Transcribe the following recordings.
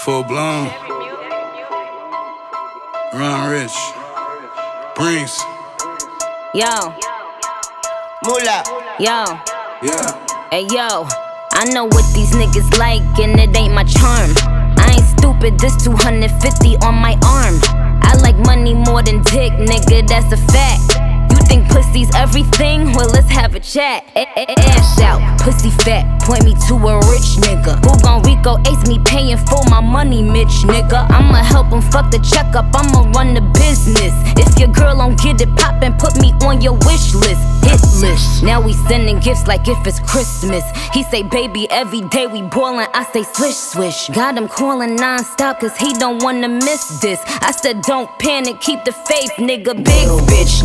Full blown. Ron Rich. Brinks. Yo. Moolah. Yo. Yeah. Hey yo. I know what these niggas like and it ain't my charm. I ain't stupid, this 250 on my arm. I like money more than dick, nigga, that's a fact. You think pussy's everything? Well, let's have a chat. Ass out, pussy fat, point me to a rich nigga who gon' Rico ace me paying for my money, Mitch nigga. I'ma help him fuck the checkup, I'ma run the business. If your girl don't get it poppin', put me on your wish list. Hit list. Now we sending gifts like if it's Christmas. He say, baby, every day we ballin', I say swish, swish. Got him calling non-stop cause he don't wanna miss this. I said don't panic, keep the faith, nigga, big bitch.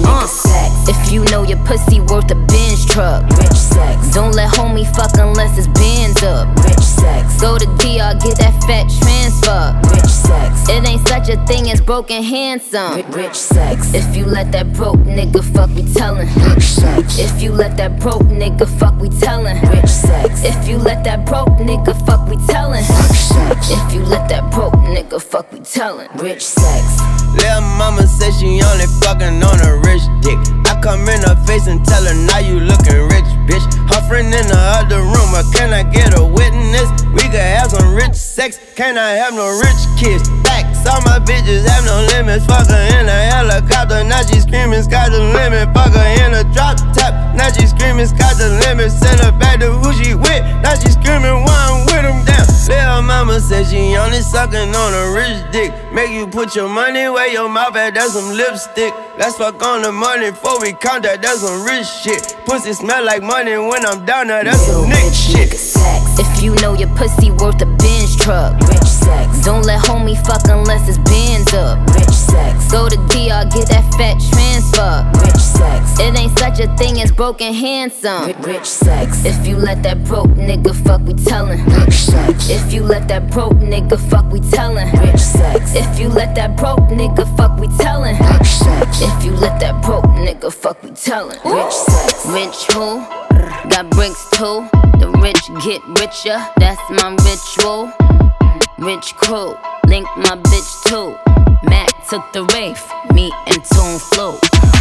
If you know your pussy worth a Benz truck, rich sex. Don't let homie fuck unless it's bands up, rich sex. Go to DR, get that fat transfer, rich sex. It ain't such a thing as broken handsome, rich sex. If you let that broke nigga fuck, we tellin', rich sex. If you let that broke nigga fuck, we tellin', rich sex. If you let that broke nigga fuck, we tellin', rich sex. If you let that broke nigga fuck, we tellin', rich sex. Lil' mama said she only fucking on a rich dick. I come in her face and tell her, now you looking rich, bitch. Her friend in the other room, but can I get a witness? We could have some rich sex, can I have no rich kids? Facts, all my bitches have no limits. Fuck her in a helicopter, now she screaming, sky's the limit. Fuck her in a drop top, now she screaming, sky's the limit. Send her back to who she with, now she screaming, why I'm with him down. Lil' mama said she only sucking on a rich dick. Make you put your money where your mouth at, that's some lipstick. Let's fuck on the money before we count that, that's some rich shit. Pussy smell like money when I'm down there, that's some Nick shit. If you know your pussy worth a Benz truck, rich sex. Don't let homie fuck unless it's bands up, rich sex. Go to DR, get that fat transfer, rich sex. It ain't such a thing as broken handsome, rich sex. If you let that broke nigga fuck, we tellin', rich sex. If you let that broke nigga fuck, we tellin', rich sex. If you let that broke nigga fuck, we tellin', rich sex. If you let that broke nigga fuck, we tellin', rich sex. Rich who? Got bricks too. The rich get richer, that's my ritual. Rich crew, link my bitch too. Mac took the Wraith, me and Tune flew.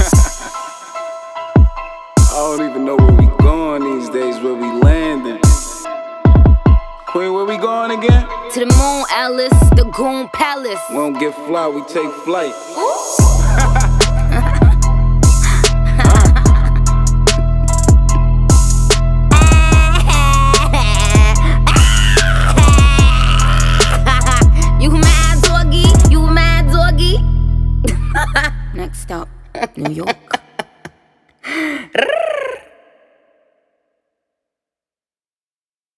I don't even know where we going these days, where we landing. Queen, where we going again? To the moon, Alice, the Goon Palace. We don't get fly, we take flight. You mad, doggy? You mad, doggy? Next up, New York.